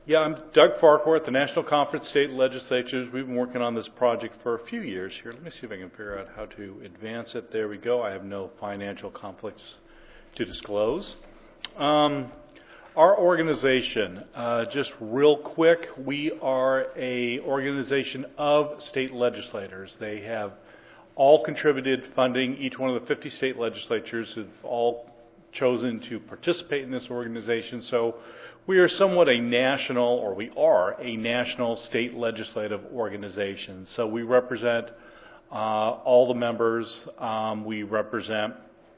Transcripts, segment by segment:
Yeah, I'm Doug Farquhar at the National Conference State Legislatures. We've been working on this project for a few years here. Let me see if I can figure out how to advance it. There we go. I have no financial conflicts to disclose. Our organization, just real quick, we are a organization of state legislators. They have all contributed funding. Each one of the 50 state legislatures have all chosen to participate in this organization. So we are somewhat a national, or we are a national state legislative organization. So we represent all the members. We represent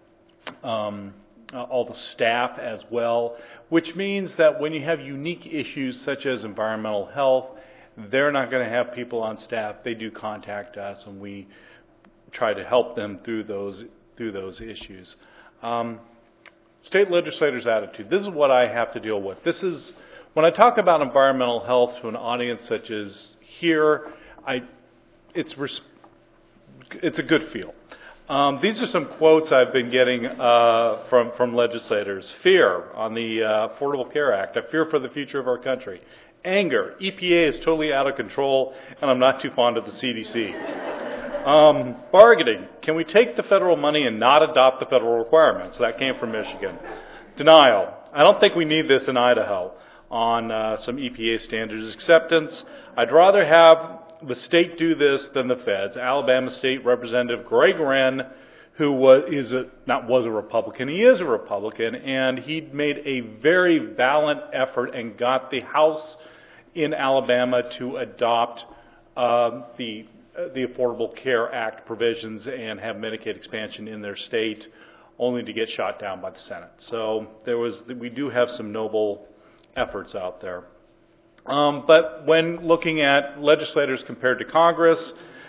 all the staff as well, which means that when you have unique issues such as environmental health, they're not going to have people on staff. They do contact us, and we try to help them through those issues. State legislators' attitude. This is what I have to deal with. This is when I talk about environmental health to an audience such as here. It's a good feel. These are some quotes I've been getting from legislators. Fear on the Affordable Care Act. I fear for the future of our country. Anger. EPA is totally out of control, and I'm not too fond of the CDC. Bargaining. Can we take the federal money and not adopt the federal requirements? That came from Michigan. Denial. I don't think we need this in Idaho on some EPA standards. Acceptance. I'd rather have the state do this than the feds. Alabama State Representative Greg Wren, who is a Republican. He is a Republican, and he made a very valiant effort and got the House in Alabama to adopt the Affordable Care Act provisions and have Medicaid expansion in their state, only to get shot down by the Senate. So we do have some noble efforts out there. But when looking at legislators compared to Congress,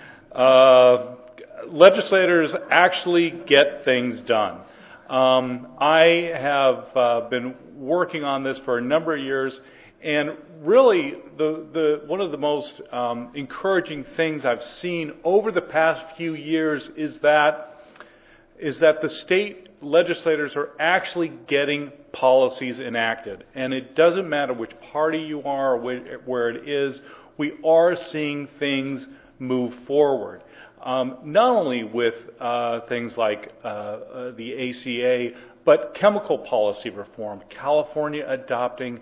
legislators actually get things done. I have been working on this for a number of years, and really one of the most encouraging things I've seen over the past few years is that the state legislators are actually getting policies enacted. And it doesn't matter which party you are or where it is, we are seeing things move forward. Not only with things like the ACA, but chemical policy reform. California adopting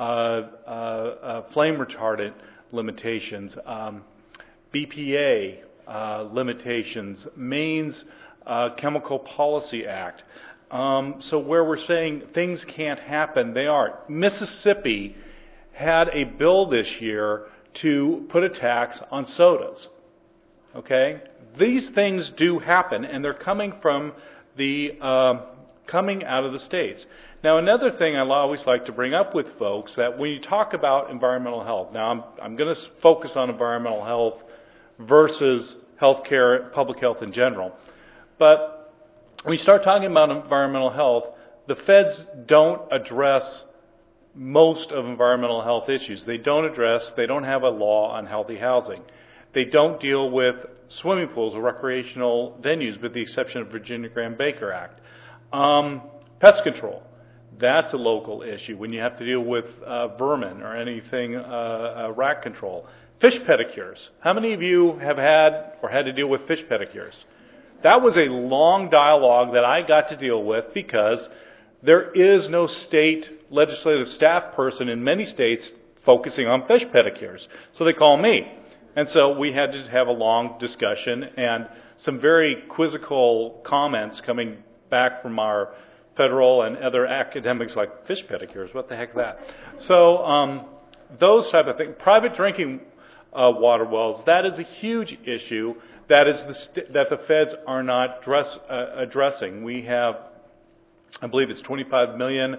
flame retardant limitations, BPA limitations, Maine's Chemical Policy Act. So where we're saying things can't happen, they are. Mississippi had a bill this year to put a tax on sodas. Okay? These things do happen, and they're coming from coming out of the states. Now, another thing I always like to bring up with folks, that when you talk about environmental health, now I'm going to focus on environmental health versus healthcare, public health in general. But when you start talking about environmental health, the feds don't address most of environmental health issues. They don't have a law on healthy housing. They don't deal with swimming pools or recreational venues, with the exception of Virginia Graham-Baker Act. Pest control. That's a local issue when you have to deal with vermin or anything, rat control. Fish pedicures. How many of you have had or had to deal with fish pedicures? That was a long dialogue that I got to deal with because there is no state legislative staff person in many states focusing on fish pedicures. So they call me. And so we had to have a long discussion and some very quizzical comments coming back from our federal and other academics, like fish pedicures. What the heck is that? So those type of things. Private drinking water wells, that is a huge issue that the feds are not addressing. We have, I believe it's 25 million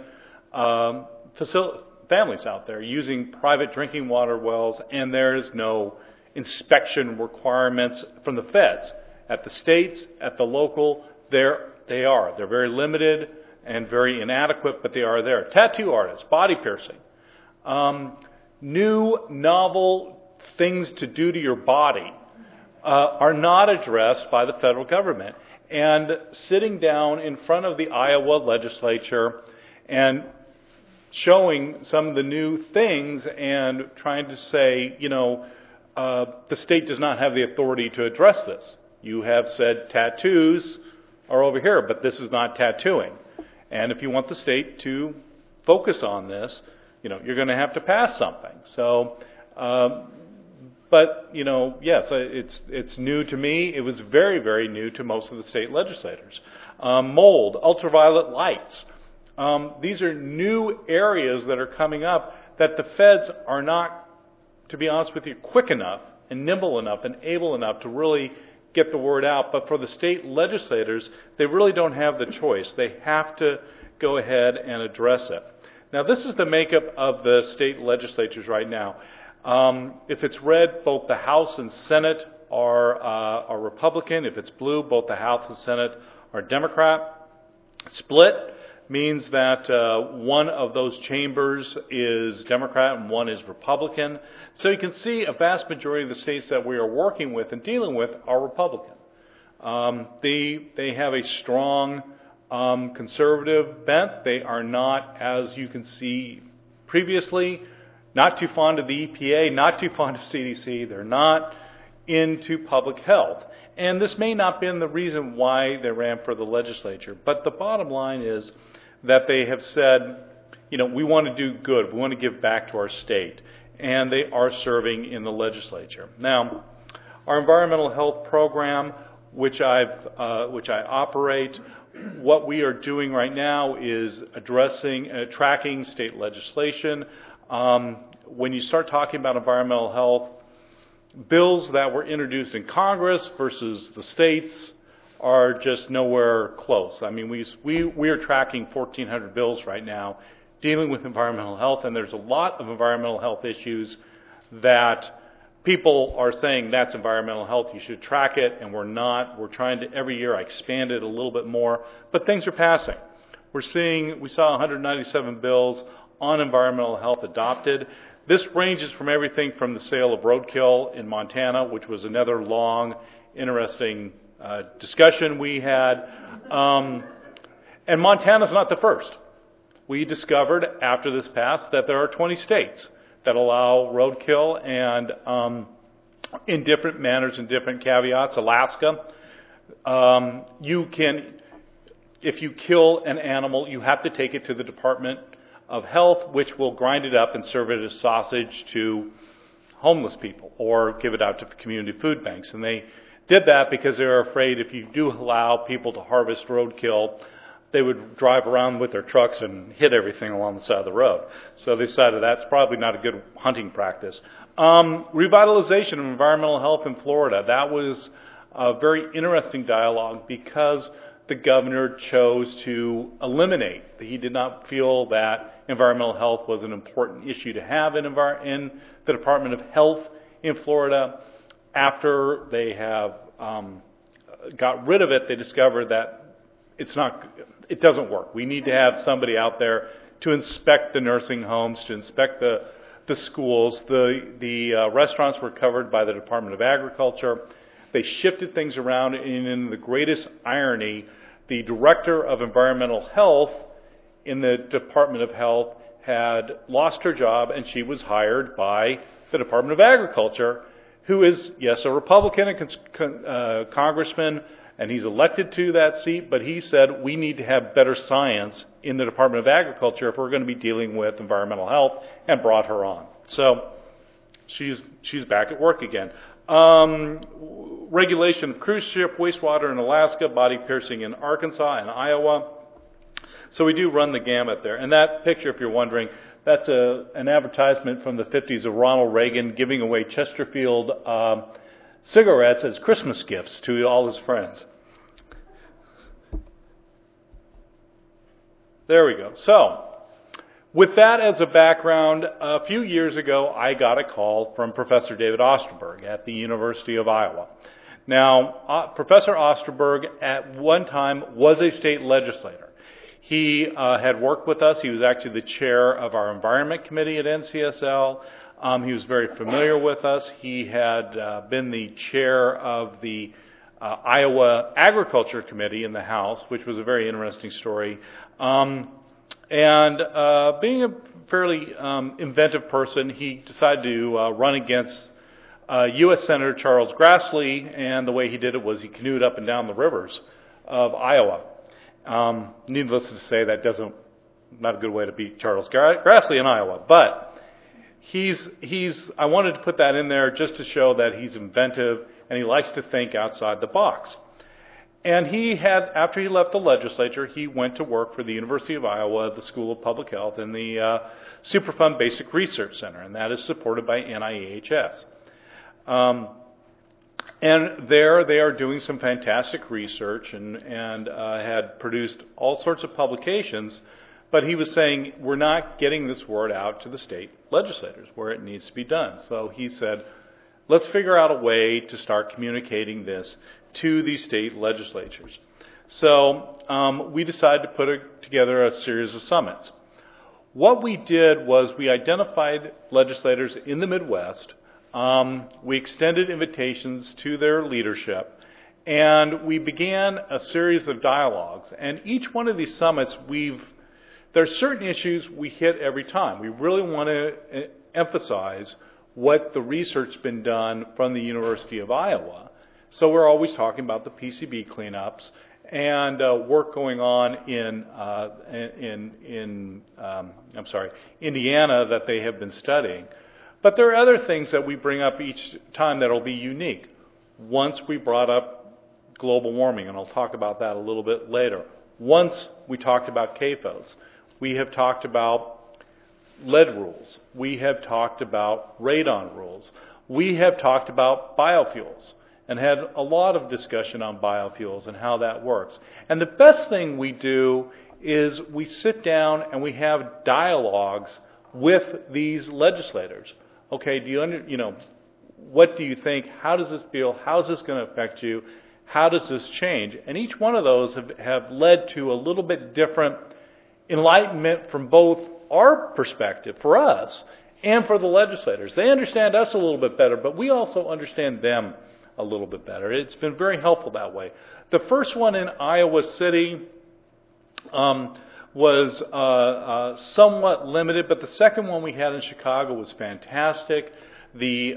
families out there using private drinking water wells, and there is no inspection requirements from the feds. At the states, at the local, they are. They're very limited and very inadequate, but they are there. Tattoo artists, body piercing. New, novel things to do to your body are not addressed by the federal government. And sitting down in front of the Iowa legislature and showing some of the new things and trying to say, the state does not have the authority to address this. You have said tattoos are over here, but this is not tattooing. And if you want the state to focus on this, you're going to have to pass something. So, yes, it's new to me. It was very, very new to most of the state legislators. Mold, ultraviolet lights. These are new areas that are coming up that the feds are not, to be honest with you, quick enough and nimble enough and able enough to really get the word out. But for the state legislators, they really don't have the choice. They have to go ahead and address it. Now, this is the makeup of the state legislatures right now. If it's red, both the House and Senate are Republican. If it's blue, both the House and Senate are Democrat. Split means that one of those chambers is Democrat and one is Republican. So you can see a vast majority of the states that we are working with and dealing with are Republican. They have a strong conservative bent. They are not, as you can see previously, not too fond of the EPA, not too fond of CDC. They're not into public health. And this may not have been the reason why they ran for the legislature. But the bottom line is that they have said, we want to do good. We want to give back to our state. And they are serving in the legislature. Now, our environmental health program, which I operate, what we are doing right now is tracking state legislation. When you start talking about environmental health, bills that were introduced in Congress versus the states are just nowhere close. I mean, we are tracking 1,400 bills right now dealing with environmental health, and there's a lot of environmental health issues that people are saying that's environmental health, you should track it, and we're not. We're trying to, every year, I expand it a little bit more, but things are passing. We saw 197 bills on environmental health adopted. This ranges from everything from the sale of roadkill in Montana, which was another long, interesting discussion we had. And Montana's not the first. We discovered after this passed that there are 20 states that allow roadkill and in different manners and different caveats. Alaska, if you kill an animal, you have to take it to the Department of Health, which will grind it up and serve it as sausage to homeless people or give it out to community food banks. And they did that because they were afraid if you do allow people to harvest roadkill, they would drive around with their trucks and hit everything along the side of the road. So they decided that's probably not a good hunting practice. Revitalization of environmental health in Florida. That was a very interesting dialogue because the governor chose to eliminate. He did not feel that environmental health was an important issue to have in the Department of Health in Florida. After they have got rid of it, they discovered that it doesn't work. We need to have somebody out there to inspect the nursing homes, to inspect the schools. The restaurants were covered by the Department of Agriculture. They shifted things around, and in the greatest irony, the director of environmental health in the Department of Health had lost her job, and she was hired by the Department of Agriculture, who is, yes, a Republican and congressman, and he's elected to that seat, but he said we need to have better science in the Department of Agriculture if we're going to be dealing with environmental health, and brought her on. So she's back at work again. Regulation of cruise ship, wastewater in Alaska, body piercing in Arkansas and Iowa. So we do run the gamut there. And that picture, if you're wondering, that's an advertisement from the 50s of Ronald Reagan giving away Chesterfield cigarettes as Christmas gifts to all his friends. There we go. So, with that as a background, a few years ago, I got a call from Professor David Osterberg at the University of Iowa. Now, Professor Osterberg at one time was a state legislator. He had worked with us. He was actually the chair of our Environment Committee at NCSL. He was very familiar with us. He had been the chair of the Iowa Agriculture Committee in the House, which was a very interesting story. And being a fairly inventive person, he decided to run against U.S. Senator Charles Grassley, and the way he did it was he canoed up and down the rivers of Iowa. Needless to say, not a good way to beat Charles Grassley in Iowa, but I wanted to put that in there just to show that he's inventive and he likes to think outside the box. And after he left the legislature, he went to work for the University of Iowa, the School of Public Health, in the Superfund Basic Research Center, and that is supported by NIEHS. And there they are doing some fantastic research and had produced all sorts of publications. But he was saying, we're not getting this word out to the state legislators where it needs to be done. So he said, let's figure out a way to start communicating this to the state legislatures. So we decided to put together a series of summits. What we did was we identified legislators in the Midwest. We extended invitations to their leadership. And we began a series of dialogues. And each one of these summits, there are certain issues we hit every time. We really want to emphasize what the research's been done from the University of Iowa. So we're always talking about the PCB cleanups and work going on in Indiana that they have been studying. But there are other things that we bring up each time that will be unique. Once we brought up global warming, and I'll talk about that a little bit later. Once we talked about CAFOs. We have talked about lead rules. We have talked about radon rules. We have talked about biofuels and had a lot of discussion on biofuels and how that works. And the best thing we do is we sit down and we have dialogues with these legislators. Okay, what do you think? How does this feel? How is this going to affect you? How does this change? And each one of those have led to a little bit different enlightenment from both our perspective, for us, and for the legislators. They understand us a little bit better, but we also understand them a little bit better. It's been very helpful that way. The first one in Iowa City was somewhat limited, but the second one we had in Chicago was fantastic. The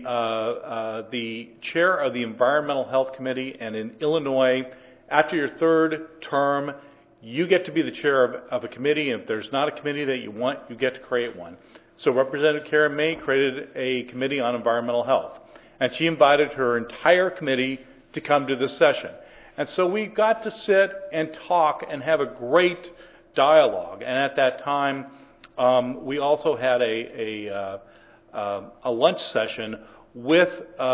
chair of the Environmental Health Committee, and in Illinois, after your third term, you get to be the chair of a committee, and if there's not a committee that you want, you get to create one. So Representative Karen May created a committee on environmental health, and she invited her entire committee to come to this session. And so we got to sit and talk and have a great dialogue. And at that time, we also had a lunch session with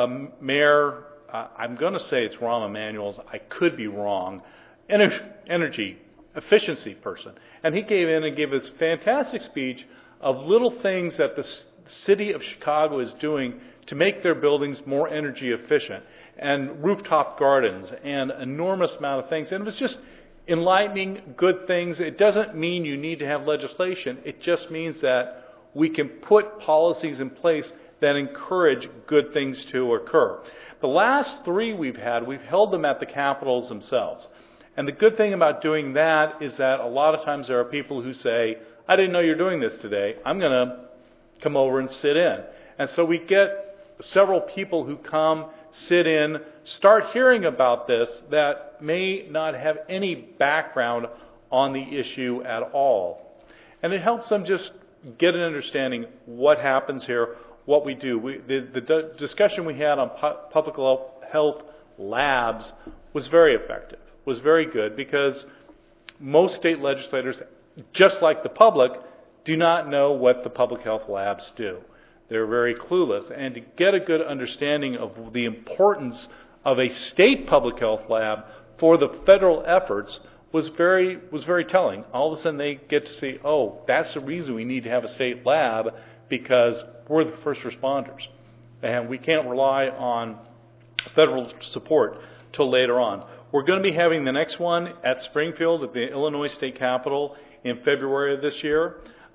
Mayor, I'm going to say it's Rahm Emanuel's, I could be wrong, energy efficiency person. And he came in and gave this fantastic speech of little things that the city of Chicago is doing to make their buildings more energy efficient, and rooftop gardens, and enormous amount of things. And it was just enlightening, good things. It doesn't mean you need to have legislation. It just means that we can put policies in place that encourage good things to occur. The last three we've held them at the capitals themselves. And the good thing about doing that is that a lot of times there are people who say, I didn't know you're doing this today. I'm going to come over and sit in. And so we get several people who come, sit in, start hearing about this that may not have any background on the issue at all. And it helps them just get an understanding what happens here, what we do. The discussion we had on public health labs was very effective, was very good, because most state legislators, just like the public, do not know what the public health labs do. They're very clueless. And to get a good understanding of the importance of a state public health lab for the federal efforts was very telling. All of a sudden they get to see, oh, that's the reason we need to have a state lab, because we're the first responders. And we can't rely on federal support till later on. We're going to be having the next one at Springfield at the Illinois State Capitol in February of this year.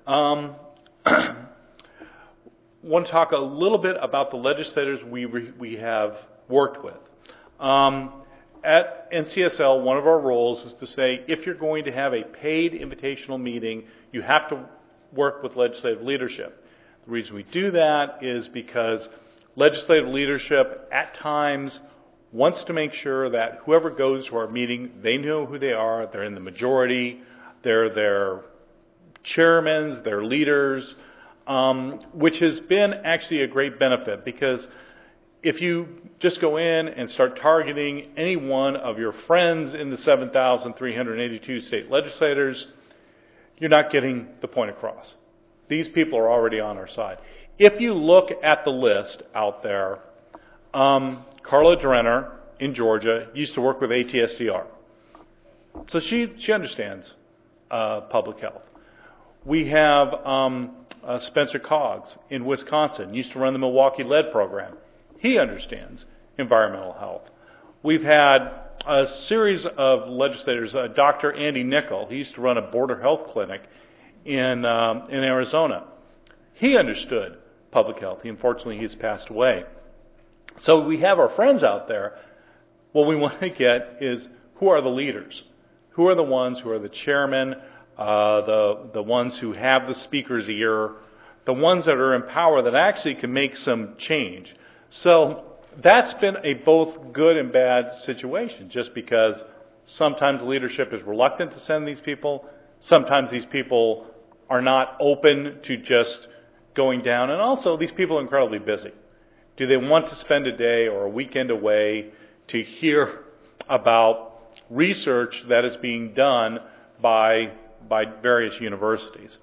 Want to talk a little bit about the legislators we have worked with. at NCSL, one of our roles is to say, if you're going to have a paid invitational meeting, you have to work with legislative leadership. The reason we do that is because legislative leadership at times wants to make sure that whoever goes to our meeting, they know who they are, they're in the majority, they're their chairmen, their leaders, which has been actually a great benefit, because if you just go in and start targeting any one of your friends in the 7,382 state legislators, you're not getting the point across. These people are already on our side. If you look at the list out there, Carla Drenner in Georgia used to work with ATSDR. So she understands public health. We have Spencer Coggs in Wisconsin, used to run the Milwaukee Lead program. He understands environmental health. We've had a series of legislators, Dr. Andy Nickel, he used to run a border health clinic in Arizona. He understood public health. Unfortunately, he's passed away. So we have our friends out there. What we want to get is, who are the leaders? Who are the ones who are the chairmen, the ones who have the speaker's ear, the ones that are in power that actually can make some change? So that's been a both good and bad situation, just because sometimes leadership is reluctant to send these people. Sometimes these people are not open to just going down. And also, these people are incredibly busy. Do they want to spend a day or a weekend away to hear about research that is being done by various universities?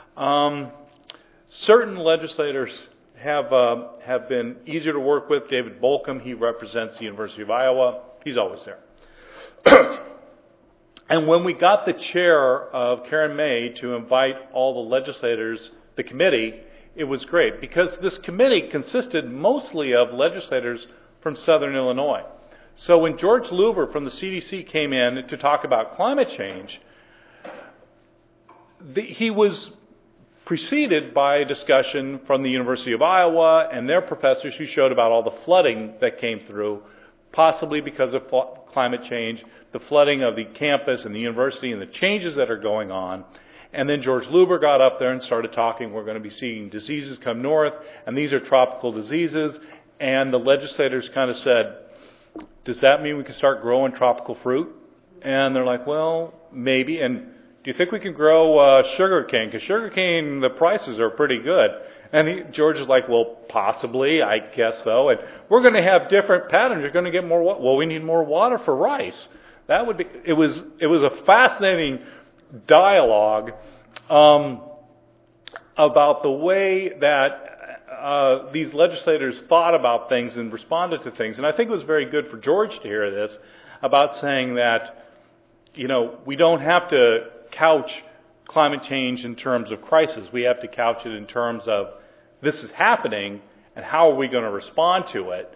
Certain legislators have been easier to work with. David Bolcom, he represents the University of Iowa. He's always there. And when we got the chair of Karen May to invite all the legislators, the committee, it was great, because this committee consisted mostly of legislators from Southern Illinois. So when George Luber from the CDC came in to talk about climate change, he was preceded by a discussion from the University of Iowa and their professors who showed about all the flooding that came through, possibly because of climate change, the flooding of the campus and the university and the changes that are going on. And then George Luber got up there and started talking. We're going to be seeing diseases come north, and these are tropical diseases. And the legislators kind of said, does that mean we can start growing tropical fruit? And they're like, well, maybe. And do you think we can grow sugar cane? Because sugar cane, the prices are pretty good. And George is like, well, possibly, I guess so. And we're going to have different patterns. You're going to get more water. Well, we need more water for rice. That would be. It was a fascinating dialogue about the way that these legislators thought about things and responded to things. And I think it was very good for George to hear this, about saying that, we don't have to couch climate change in terms of crisis. We have to couch it in terms of, this is happening, and how are we going to respond to it,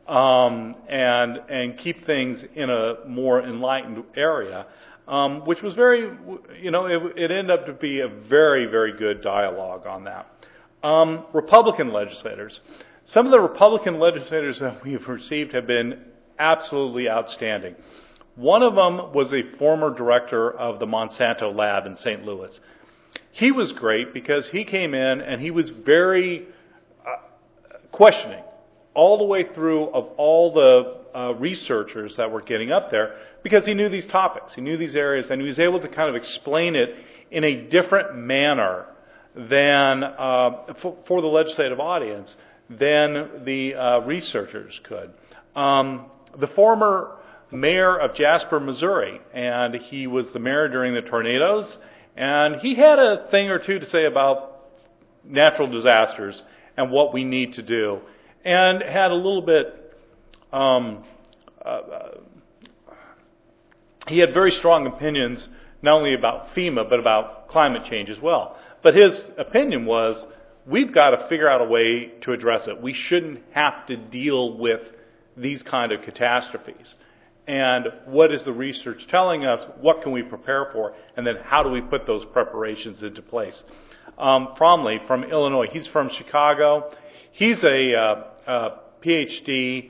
and keep things in a more enlightened area, which was very, it ended up to be a very, very good dialogue on that. Republican legislators. Some of the Republican legislators that we've received have been absolutely outstanding. One of them was a former director of the Monsanto lab in St. Louis. He was great because he came in and he was very questioning all the way through of all the researchers that were getting up there, because he knew these topics, he knew these areas, and he was able to kind of explain it in a different manner than for the legislative audience than the researchers could. The former mayor of Jasper, Missouri, and he was the mayor during the tornadoes, and he had a thing or two to say about natural disasters and what we need to do, and had a little bit, he had very strong opinions not only about FEMA but about climate change as well. But his opinion was, we've got to figure out a way to address it. We shouldn't have to deal with these kind of catastrophes. And what is the research telling us? What can we prepare for? And then how do we put those preparations into place? Fromley from Illinois. He's from Chicago. He's a PhD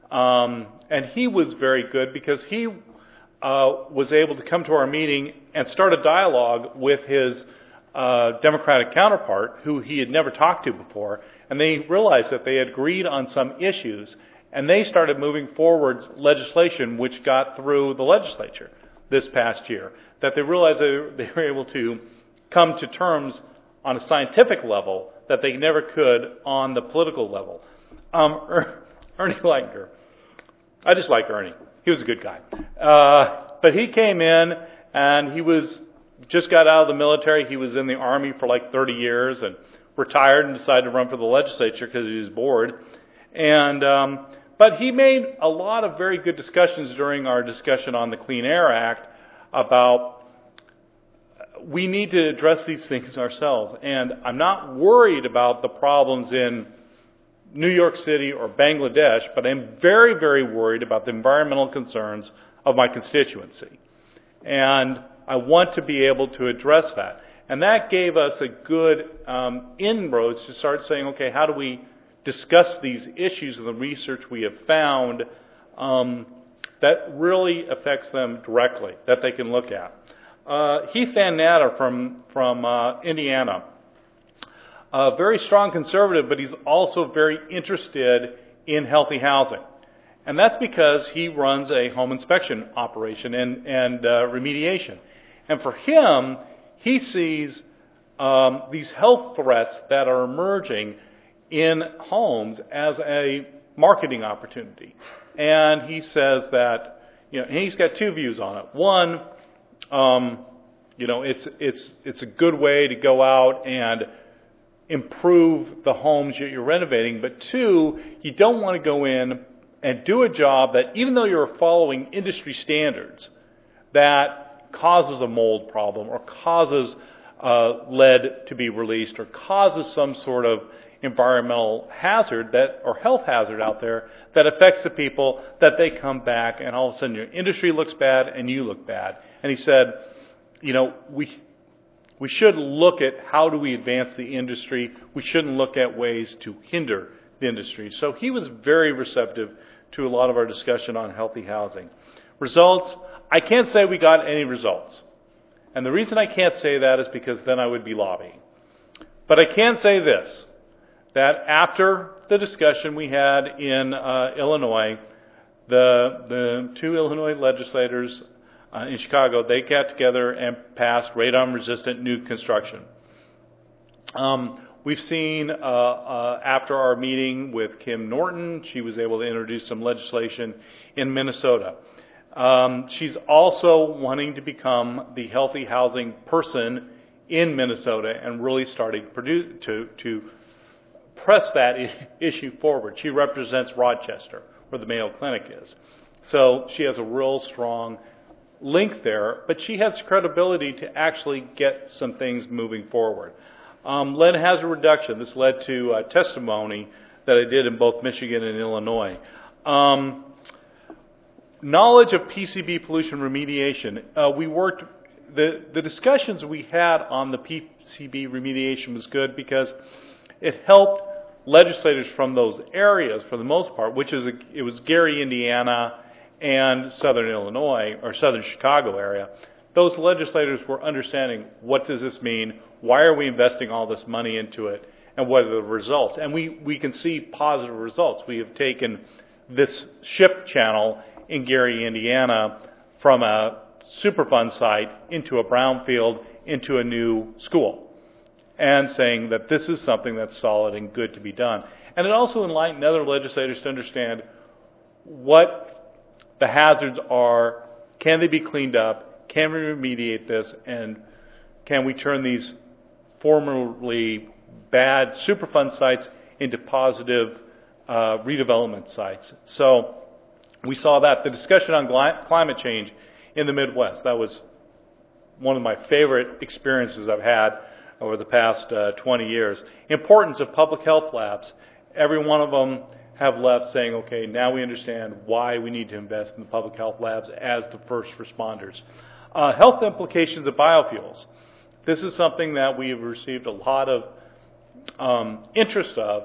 And he was very good because he was able to come to our meeting and start a dialogue with his Democratic counterpart, who he had never talked to before, and they realized that they had agreed on some issues, and they started moving forward legislation which got through the legislature this past year, that they realized they were able to come to terms on a scientific level that they never could on the political level. Ernie Leitner. I just like Ernie. He was a good guy. But he came in, and he just got out of the military. He was in the Army for like 30 years and retired and decided to run for the legislature because he was bored. But he made a lot of very good discussions during our discussion on the Clean Air Act about we need to address these things ourselves. And I'm not worried about the problems in New York City or Bangladesh, but I'm very, very worried about the environmental concerns of my constituency. And I want to be able to address that. And that gave us a good inroads to start saying, okay, how do we discuss these issues and the research we have found that really affects them directly, that they can look at. Heath Van Natter from Indiana, a very strong conservative, but he's also very interested in healthy housing. And that's because he runs a home inspection operation and remediation. And for him, he sees these health threats that are emerging in homes as a marketing opportunity. And he says that, and he's got two views on it. One, it's a good way to go out and improve the homes that you're renovating. But two, you don't want to go in and do a job that, even though you're following industry standards, that causes a mold problem or causes lead to be released or causes some sort of environmental hazard or health hazard out there that affects the people, that they come back and all of a sudden your industry looks bad and you look bad. And he said, we should look at how do we advance the industry. We shouldn't look at ways to hinder the industry. So he was very receptive to a lot of our discussion on healthy housing. Results, I can't say we got any results. And the reason I can't say that is because then I would be lobbying. But I can say this, that after the discussion we had in Illinois, the two Illinois legislators in Chicago, they got together and passed radon-resistant new construction. We've seen, after our meeting with Kim Norton, she was able to introduce some legislation in Minnesota. She's also wanting to become the healthy housing person in Minnesota and really starting to press that issue forward. She represents Rochester, where the Mayo Clinic is. So she has a real strong link there, but she has credibility to actually get some things moving forward. Lead hazard reduction. This led to testimony that I did in both Michigan and Illinois. Knowledge of PCB pollution remediation. The discussions we had on the PCB remediation was good because it helped legislators from those areas, for the most part, it was Gary, Indiana, and Southern Illinois, or Southern Chicago area. Those legislators were understanding, what does this mean? Why are we investing all this money into it? And what are the results? And we can see positive results. We have taken this SHIP channel in Gary, Indiana, from a Superfund site into a brownfield, into a new school, and saying that this is something that's solid and good to be done. And it also enlightened other legislators to understand what the hazards are, can they be cleaned up, can we remediate this, and can we turn these formerly bad Superfund sites into positive redevelopment sites. So we saw that. The discussion on climate change in the Midwest, that was one of my favorite experiences I've had over the past 20 years. Importance of public health labs. Every one of them have left saying, okay, now we understand why we need to invest in the public health labs as the first responders. Health implications of biofuels. This is something that we have received a lot of interest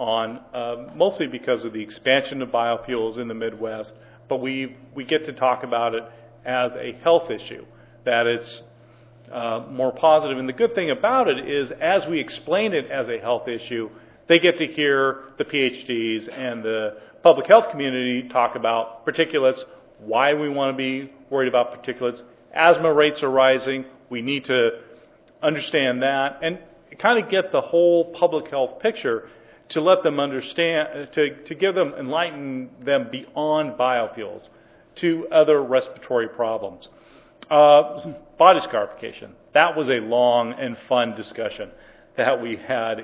on, mostly because of the expansion of biofuels in the Midwest, but we get to talk about it as a health issue, that it's more positive. And the good thing about it is, as we explain it as a health issue, they get to hear the PhDs and the public health community talk about particulates, why we want to be worried about particulates. Asthma rates are rising. We need to understand that and kind of get the whole public health picture to let them understand, to give them, enlighten them beyond biofuels to other respiratory problems. Body scarification. That was a long and fun discussion that we had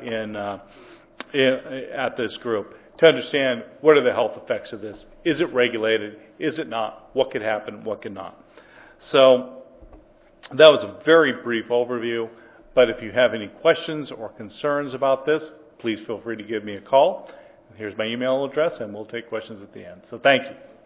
at this group to understand what are the health effects of this. Is it regulated? Is it not? What could happen? What could not? So that was a very brief overview, but if you have any questions or concerns about this, please feel free to give me a call. Here's my email address, and we'll take questions at the end. So thank you.